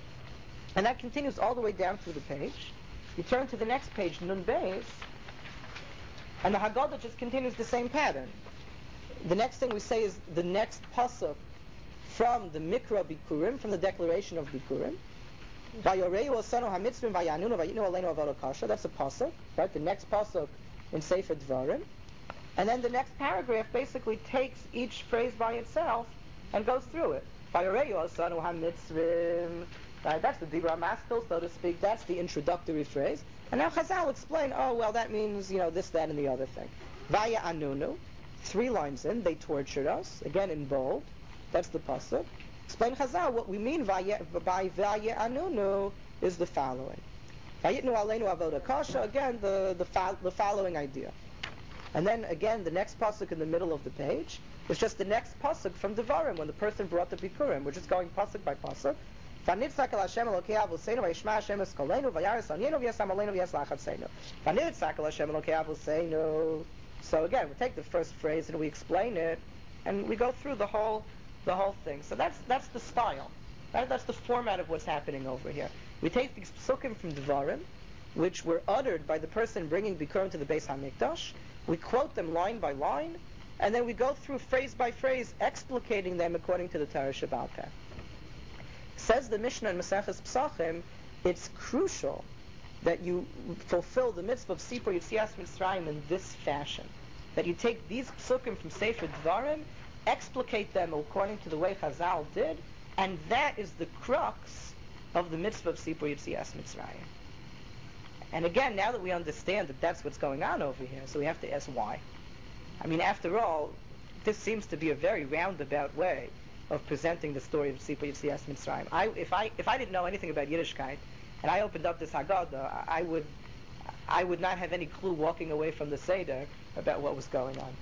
And that continues all the way down through the page. You turn to the next page, Nun Beis, and the Haggadah just continues the same pattern. The next thing we say is the next pasuk from the Mikra Bikurim, from the declaration of Bikurim. Vayoreu Osanu HaMitzvim Vayanunu Vayitnu Aleinu Avodah Kasha. That's a pasuk, right? The next pasuk in Sefer Dvarim. And then the next paragraph basically takes each phrase by itself and goes through it. Vayoreu Osanu HaMitzvim. Right, that's the Dibur HaMaschil, so to speak. That's the introductory phrase. And now Chazal explain, oh, well, that means, you know, this, that, and the other thing. Vaya Anunu, three lines in, they tortured us, again in bold. That's the pasuk. Explain Chazal, what we mean by Vaya Anunu is the following. Vayitnu Aleinu Avodah Kasha, again, the, the, fo- the following idea. And then, again, the next pasuk in the middle of the page is just the next pasuk from Devarim, when the person brought the Bikurim. We're just going pasuk by pasuk. Vanitzak el Hashem Elokei Avosenu vayishma Hashem eskolenu vayaris onyenu v'yasam aleinu v'yaslach atzeinu. Vanitzak el Hashem Elokei Avosenu. So again, we take the first phrase and we explain it, and we go through the whole the whole thing. So that's that's the style, right? That's the format of what's happening over here. We take these psukim from Devarim, which were uttered by the person bringing Bikurim to the Beis HaMikdash. We quote them line by line, and then we go through phrase by phrase, explicating them according to the Torah Shabbal Peh. Says the Mishnah in Maseches Pesachim, it's crucial that you fulfill the mitzvah of Sipur Yetzias Mitzrayim in this fashion. That you take these psukim from Sefer Dvarim, explicate them according to the way Chazal did, and that is the crux of the mitzvah of Sipur Yetzias Mitzrayim. And again, now that we understand that that's what's going on over here, so we have to ask why. I mean, after all, this seems to be a very roundabout way of presenting the story of Sipur Yetzias Mitzrayim. I, if I if I didn't know anything about Yiddishkeit, and I opened up this Haggadah, I would I would not have any clue walking away from the Seder about what was going on.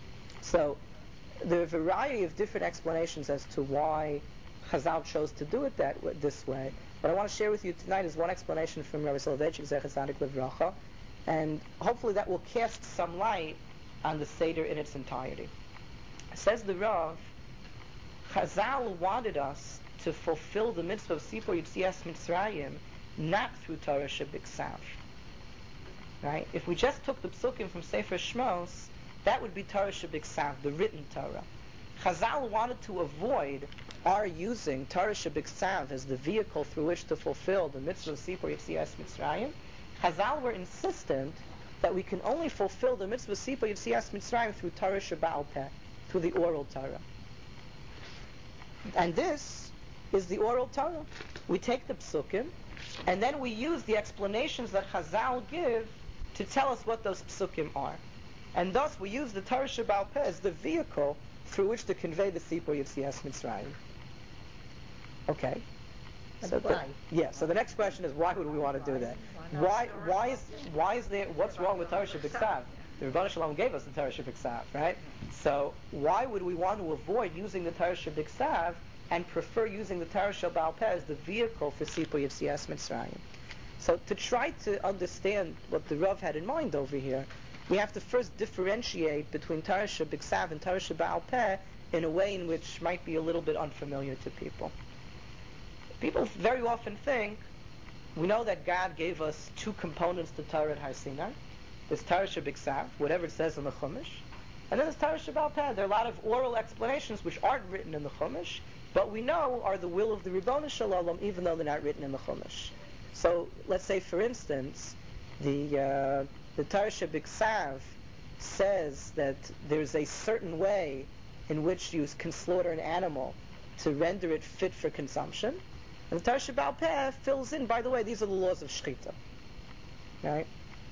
So there are a variety of different explanations as to why Chazal chose to do it that this way. What I want to share with you tonight is one explanation from Rabbi Soloveitchik Zecher Tzadik Livracha, And hopefully that will cast some light on the Seder in its entirety. Says the Rav, Chazal wanted us to fulfill the mitzvah of Sipur Yitzias Mitzrayim not through Torah Shebiksav. Right? If we just took the psukim from Sefer Shmos, that would be Torah Shebiksav, the written Torah. Chazal wanted to avoid our using Torah Shebiksav as the vehicle through which to fulfill the mitzvah of Sipur Yitzias Mitzrayim. Chazal were insistent that we can only fulfill the mitzvah of Sipur Yitzias Mitzrayim through Torah Sheba'al Peh, through the oral Torah. And this is the oral Torah. We take the psukim, and then we use the explanations that Chazal give to tell us what those psukim are. And thus we use the Torah Sheba'al Peh as the vehicle through which to convey the Sipur Yitzias Mitzrayim. Okay. And So why? The, yeah. So the next question is, why would we want to do that? Why? Why is? Why is there? What's wrong with Torah Shebiksav? The Rebbeinu Shalom gave us the Torah Shebiksav, right? So why would we want to avoid using the Torah Shebiksav and prefer using the Torah Sheba'al Peh as the vehicle for Sipur Yitzias Mitzrayim? So to try to understand what the Rav had in mind over here, we have to first differentiate between Torah Shebiksav and Torah Sheba'al Peh in a way in which might be a little bit unfamiliar to people. People very often think, we know that God gave us two components to Torah at Har Sinai. There's Torah Shebiksav, whatever it says in the Chumash, and then there's Torah Sheba'al Peh. There are a lot of oral explanations which aren't written in the Chumash, but we know are the will of the Ribono Shel Olam, even though they're not written in the Chumash. So let's say, for instance, the uh, the Torah Shebiksav says that there's a certain way in which you can slaughter an animal to render it fit for consumption. And the Torah Sheba'al Peh fills in, by the way, these are the laws of Shechita. Right?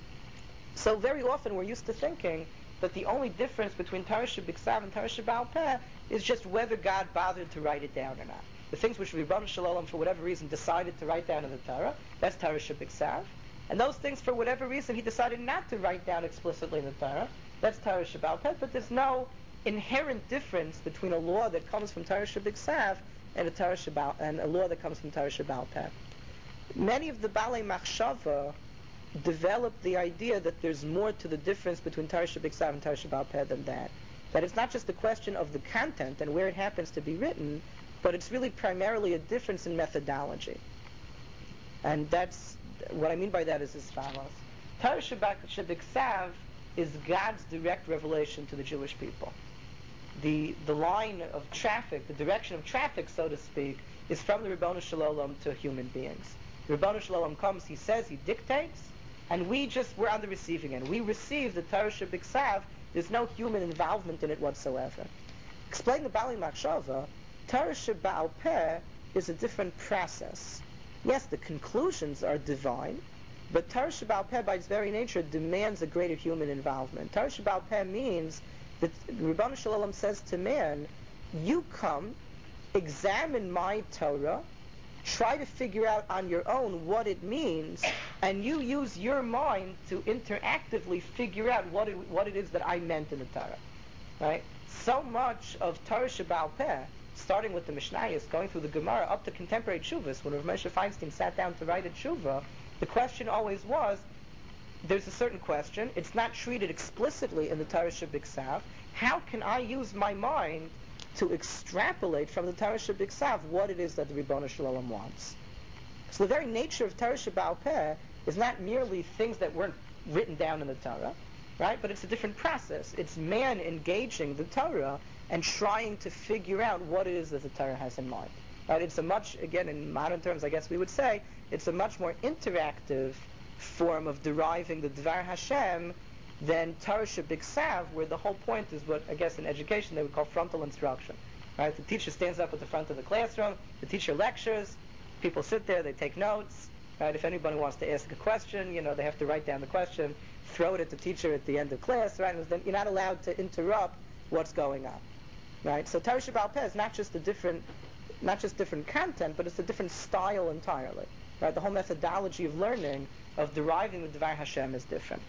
So very often we're used to thinking that the only difference between Torah Shebiksav and Torah Sheba'al Peh is just whether God bothered to write it down or not. The things which Ribono Shel Olam, for whatever reason, decided to write down in the Torah, that's Torah Shebiksav. And those things, for whatever reason, he decided not to write down explicitly in the Torah, that's Torah Sheba'al Peh. But there's no inherent difference between a law that comes from Torah Shebiksav and a Torah Sheba'al, and a law that comes from Torah Sheba'al Peh. Many of the Balei Machshava developed the idea that there's more to the difference between Torah Shebiksav and Torah Sheba'al Peh than that. That it's not just a question of the content and where it happens to be written, but it's really primarily a difference in methodology. And that's, what I mean by that is as follows. Torah Shebiksav is God's direct revelation to the Jewish people. The the line of traffic, the direction of traffic, so to speak, is from the Ribono Shel Olam to human beings. The Ribono Shel Olam comes, he says, he dictates, and we just, we're on the receiving end. We receive the Torah Shebiksav, there's no human involvement in it whatsoever. Explain the Balei Machshava, Torah Sheba'al Peh is a different process. Yes, the conclusions are divine, but Torah Sheba'al Peh by its very nature demands a greater human involvement. Torah Sheba'al Peh means that Ribono Shel Olam says to man, you come, examine my Torah, try to figure out on your own what it means, and you use your mind to interactively figure out what it, what it is that I meant in the Torah. Right? So much of Torah Sheba'al Peh, starting with the Mishnayos, going through the Gemara, up to contemporary Tshuvas, when Rav Moshe Feinstein sat down to write a Tshuva, the question always was, there's a certain question, it's not treated explicitly in the Torah Shebiksav, how can I use my mind to extrapolate from the Torah Shebiksav what it is that the Ribono Shel Olam wants? So the very nature of Torah Sheba'al Peh is not merely things that weren't written down in the Torah, right? But it's a different process. It's man engaging the Torah and trying to figure out what it is that the Torah has in mind. Right? It's a much, again, in modern terms, I guess we would say, it's a much more interactive form of deriving the Dvar Hashem than Torah Shebiksav, where the whole point is what, I guess, in education they would call frontal instruction. Right? The teacher stands up at the front of the classroom, the teacher lectures, people sit there, they take notes. Right? If anybody wants to ask a question, you know, they have to write down the question, throw it at the teacher at the end of class, right? And then you're not allowed to interrupt what's going on. Right? So Torah Sheba'al Peh is not just a different, not just different content, but it's a different style entirely. Right? The whole methodology of learning, of deriving the Dvar Hashem is different.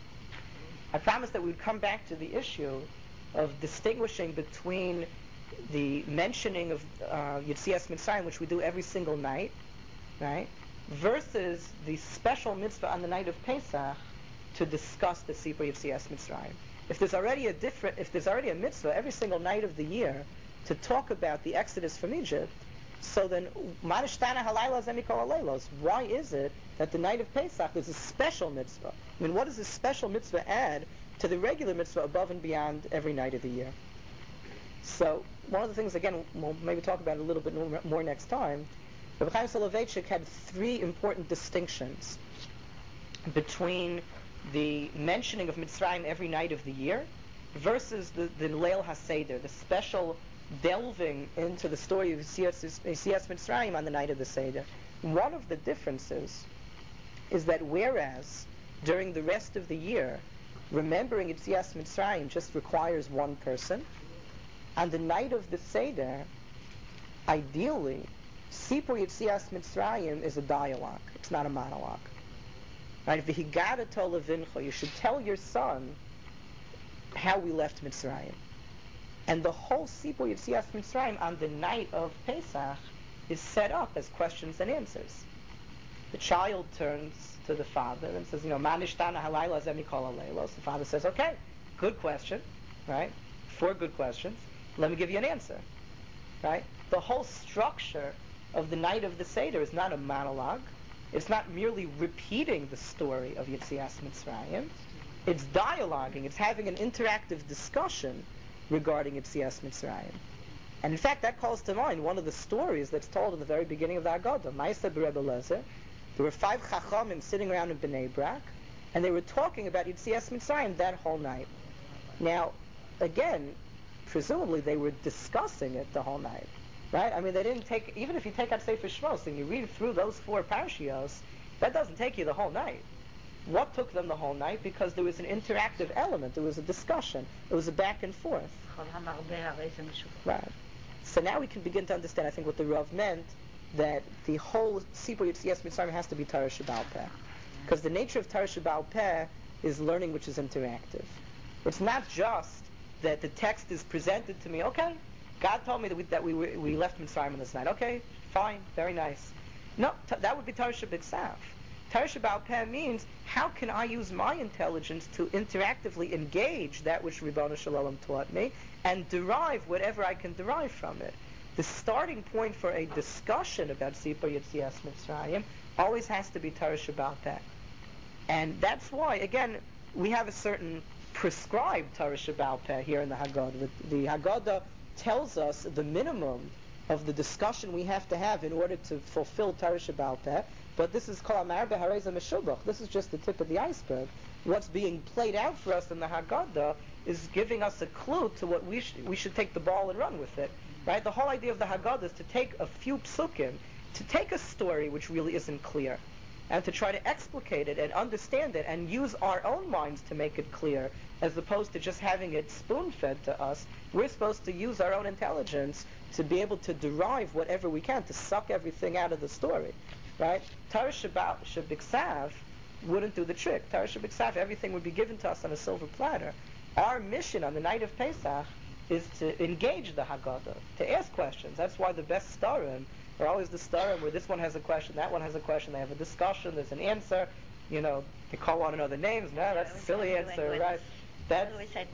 I promised that we would come back to the issue of distinguishing between the mentioning of uh, Yitzias Mitzrayim, which we do every single night, right, versus the special mitzvah on the night of Pesach to discuss the Sipur Yetzias Mitzrayim. If there's already a different, if there's already a mitzvah every single night of the year to talk about the Exodus from Egypt, so then, why is it that the night of Pesach is a special mitzvah? I mean, what does this special mitzvah add to the regular mitzvah above and beyond every night of the year? So, one of the things, again, we'll maybe talk about it a little bit more next time, Rabbi Chaim Soloveitchik had three important distinctions between the mentioning of Mitzrayim every night of the year versus the, the Leil HaSeder, the special delving into the story of Yetzias Mitzrayim on the night of the Seder. One of the differences is that whereas during the rest of the year remembering Yetzias Mitzrayim just requires one person, on the night of the Seder, ideally, Sipur Yetzias Mitzrayim is a dialogue. It's not a monologue. Right? V'higada to levincha, you should tell your son how we left Mitzrayim. And the whole Sipur Yetzias Mitzrayim on the night of Pesach is set up as questions and answers. The child turns to the father and says, you know, Ma nishtana halayla zeh mikol halaylos. The father says, okay, good question, right? Four good questions. Let me give you an answer, right? The whole structure of the night of the Seder is not a monologue. It's not merely repeating the story of Yetzias Mitzrayim. It's dialoguing. It's having an interactive discussion regarding Yetzias Mitzrayim. And in fact, that calls to mind one of the stories that's told in the very beginning of the Haggadah. Ma'aseh b'Rebbe Lezer. There were five Chachamim sitting around in Bnei Brak, and they were talking about Yetzias Mitzrayim that whole night. Now, again, presumably they were discussing it the whole night, right? I mean, they didn't take, even if you take out Sefer Shmos and you read through those four parashios, that doesn't take you the whole night. What took them the whole night? Because there was an interactive element, there was a discussion, it was a back and forth. Right. So now we can begin to understand, I think, what the Rav meant, that the whole Sipur Yetzias Mitzrayim has to be Torah Sheba'al Peh. Because the nature of Torah Sheba'al Peh is learning which is interactive. It's not just that the text is presented to me, okay, God told me that we, that we, we left Mitzrayim on this night. Okay, fine, very nice. No, t- that would be Torah Sheba'al Torah Sheba'al Peh means, how can I use my intelligence to interactively engage that which Ribono Shel Olam taught me and derive whatever I can derive from it. The starting point for a discussion about Sipur Yetzias Mitzrayim always has to be Torah Sheba'al Peh. And that's why, again, we have a certain prescribed Torah Sheba'al Peh here in the Haggadah. The, the Haggadah tells us the minimum of the discussion we have to have in order to fulfill Torah Sheba'al Peh, but this is called Amar Behareza Meshubach. This is just the tip of the iceberg. What's being played out for us in the Haggadah is giving us a clue to what we, sh- we should take the ball and run with it. Right? The whole idea of the Haggadah is to take a few psukim, to take a story which really isn't clear, and to try to explicate it and understand it and use our own minds to make it clear, as opposed to just having it spoon-fed to us. We're supposed to use our own intelligence to be able to derive whatever we can, to suck everything out of the story. Right? Torah Shebiksav wouldn't do the trick. Torah Shebiksav, everything would be given to us on a silver platter. Our mission on the night of Pesach is to engage the Haggadah, to ask questions. That's why the best starim are always the starim where this one has a question, that one has a question, they have a discussion, there's an answer, you know, they call one another names. No, that's a silly answer, right? That's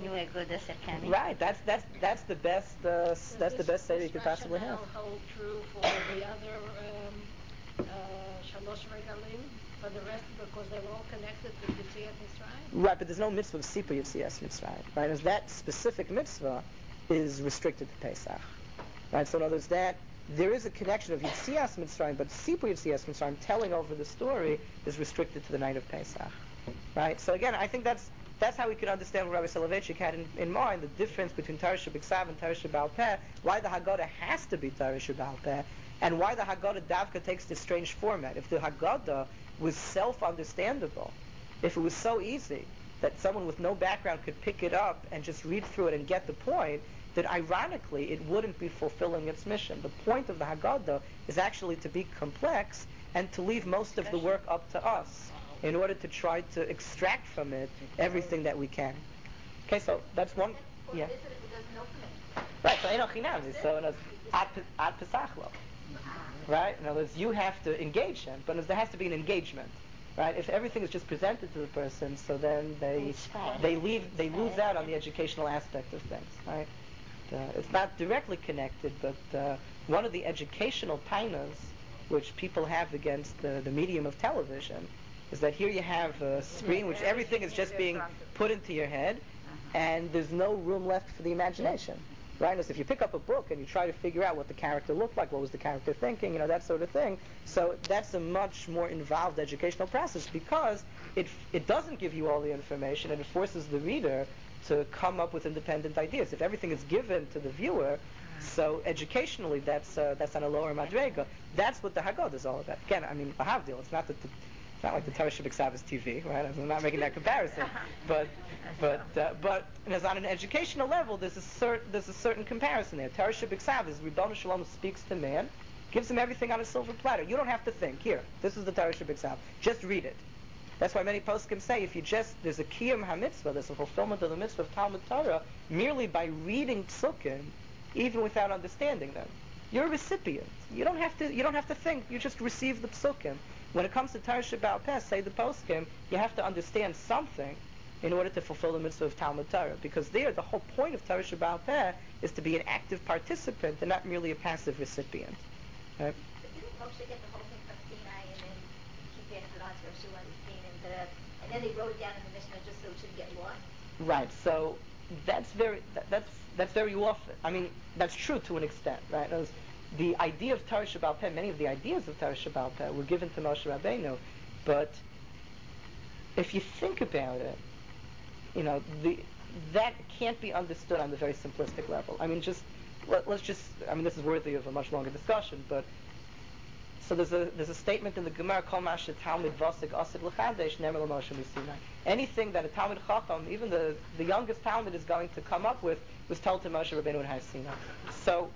right. That's that's that's the best. Uh, So that's the this- best say this you could possibly have. rationale hold true for the other um, uh, Shalosh Regalim, for the rest, because they're all connected with Yetzias Mitzrayim? Right, but there's no mitzvah of Sipur Yetzias Mitzrayim, right? As that specific mitzvah is restricted to Pesach, right? So in other words, that there is a connection of Yetzias Mitzrayim, but Sipur Yetzias Mitzrayim, telling over the story, is restricted to the night of Pesach, right? So again, I think that's that's how we can understand what Rabbi Soloveitchik had in, in mind, the difference between Torah Shebiksav and Torah Sheba'al Peh, why the Haggadah has to be Torah Sheba'al Peh, and why the Haggadah Davka takes this strange format. If the Haggadah was self-understandable, if it was so easy that someone with no background could pick it up and just read through it and get the point, that ironically it wouldn't be fulfilling its mission. The point of the Haggadah is actually to be complex and to leave most of the work up to us in order to try to extract from it everything that we can. Okay, so that's one. Or Yeah. is it if it doesn't open it? Right, so Enoch Chinam, so in other words, ad pe- ad Pesach lo. Right? In other words, you have to engage him, but there has to be an engagement. right? If everything is just presented to the person, so then they they leave they lose out on the educational aspect of things, right? Uh, it's not directly connected, but uh, one of the educational tainas which people have against the, the medium of television is that here you have a screen which everything is just being put into your head, and there's no room left for the imagination. Right? As if you pick up a book and you try to figure out what the character looked like, what was the character thinking, you know, that sort of thing. So that's a much more involved educational process because it it doesn't give you all the information and it forces the reader to come up with independent ideas. If everything is given to the viewer, so educationally that's uh, that's on a lower madrega. That's what the Haggadah is all about. Again, I mean, Bahavdil, it's not that the It's not like the Torah Shabbat is T V, right? I'm not making that comparison, but but uh, but as on an educational level, there's a certain there's a certain comparison there. Torah Shabbat is Ribono Shalom speaks to man, gives him everything on a silver platter. You don't have to think. Here, this is the Torah Shabbat. Just read it. That's why many poskim say if you just there's a kiyum hamitzvah, there's a fulfillment of the mitzvah of Talmud Torah merely by reading psukim, even without understanding them. You're a recipient. You don't have to. You don't have to think. You just receive the psukim. When it comes to Torah Sheba'al Peh, say the poskim, you have to understand something in order to fulfill the mitzvah of Talmud Torah. Because there, the whole point of Torah Sheba'al Peh is to be an active participant and not merely a passive recipient. Right? But didn't Moshe get the whole thing from Sinai and then he passed it on to Yeshua and, and, and then they wrote it down in the Mishnah just so it shouldn't get lost? Right. So that's very that, that's that's very often. I mean, that's true to an extent, right? As the idea of Torah Sheba'al Peh, many of the ideas of Torah Sheba'al Peh were given to Moshe Rabbeinu, but if you think about it, you know, the that can't be understood on the very simplistic level. I mean, just let, let's just. I mean, this is worthy of a much longer discussion, but so there's a there's a statement in the Gemara, Kol ma she'talmid vasig asid l'chadesh nemer l'Moshe miSinai. Anything that a Talmid Chacham, even the the youngest Talmid, is going to come up with, was told to Moshe Rabbeinu in Har Sinai. So,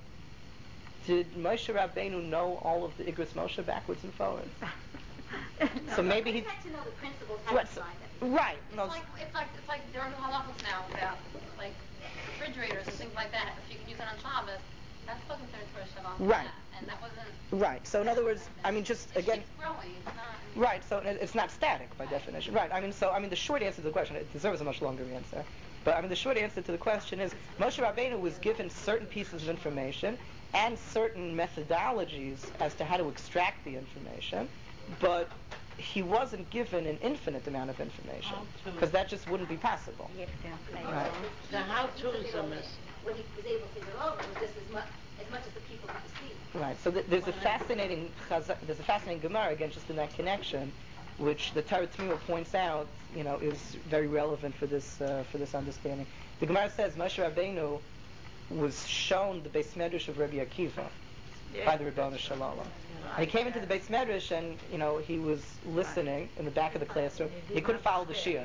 did Moshe Rabbeinu know all of the Igros Moshe backwards and forwards? No, so maybe he had to know the principles how right, to so, find them. right. It's No, like it's like it's like during the halachos now about like refrigerators and things like that. If you can use it on Shabbos, that's still considered Torah Shabbat. Right. And that wasn't. right. So in other words, I mean, just It again. keeps growing. It's not. Right, so it- it's not static by definition. Right, I mean, so I mean, the short answer to the question, it deserves a much longer answer, but I mean, the short answer to the question is Moshe Rabbeinu was given certain pieces of information and certain methodologies as to how to extract the information, but he wasn't given an infinite amount of information because that just wouldn't be possible. Right. The how tourism is. When he was able to go over, it was just as much as much as the people could see. Right. So th- there's a fascinating chaz- there's a fascinating Gemara again just in that connection, which the Torah Tmima points out, you know, is very relevant for this uh, for this understanding. The Gemara says Moshe Rabbeinu was shown the Beis Medrash of Rabbi Akiva Yeah. by the Ribono Shalom. And he came into the Beis Medrash and, you know, he was listening in the back of the classroom. He couldn't follow the shiur,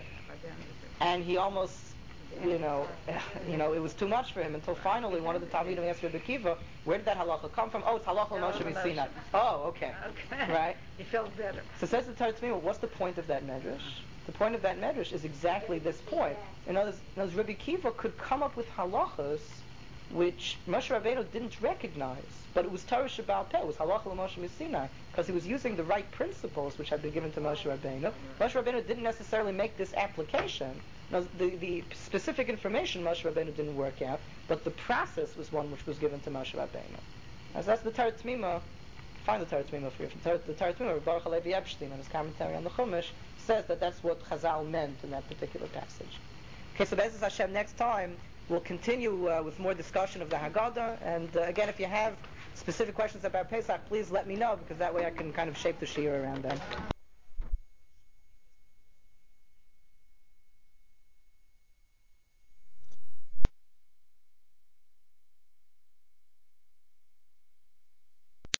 and he almost, you know, you know, it was too much for him until finally one of the Talmidim asked Rabbi Akiva, "Where did that halacha come from?" "Oh, it's halacha Moshe miSinai." "Oh, okay." Okay. Right? He felt better. So says the Torah Tmima, what's the point of that medrash? The point of that medrash is exactly this point. In other words, in other words, Rabbi Akiva could come up with halachas which Moshe Rabbeinu didn't recognize, but it was Torah Sheba'al Peh, it was halacha l'Moshe miSinai, because he was using the right principles which had been given to Moshe Rabbeinu. Moshe Rabbeinu didn't necessarily make this application. Now, the, the specific information Moshe Rabbeinu didn't work out, but the process was one which was given to Moshe Rabbeinu. As that's the Torah Tmima. Find the Torah Tmima for you. From Torah, the Torah Tmima, Baruch Halevi Epstein, in his commentary on the Chumash, says that that's what Chazal meant in that particular passage. Okay, so Be'ezus Hashem, next time we'll continue uh, with more discussion of the Haggadah. And uh, again, if you have specific questions about Pesach, please let me know, because that way I can kind of shape the shiur around them.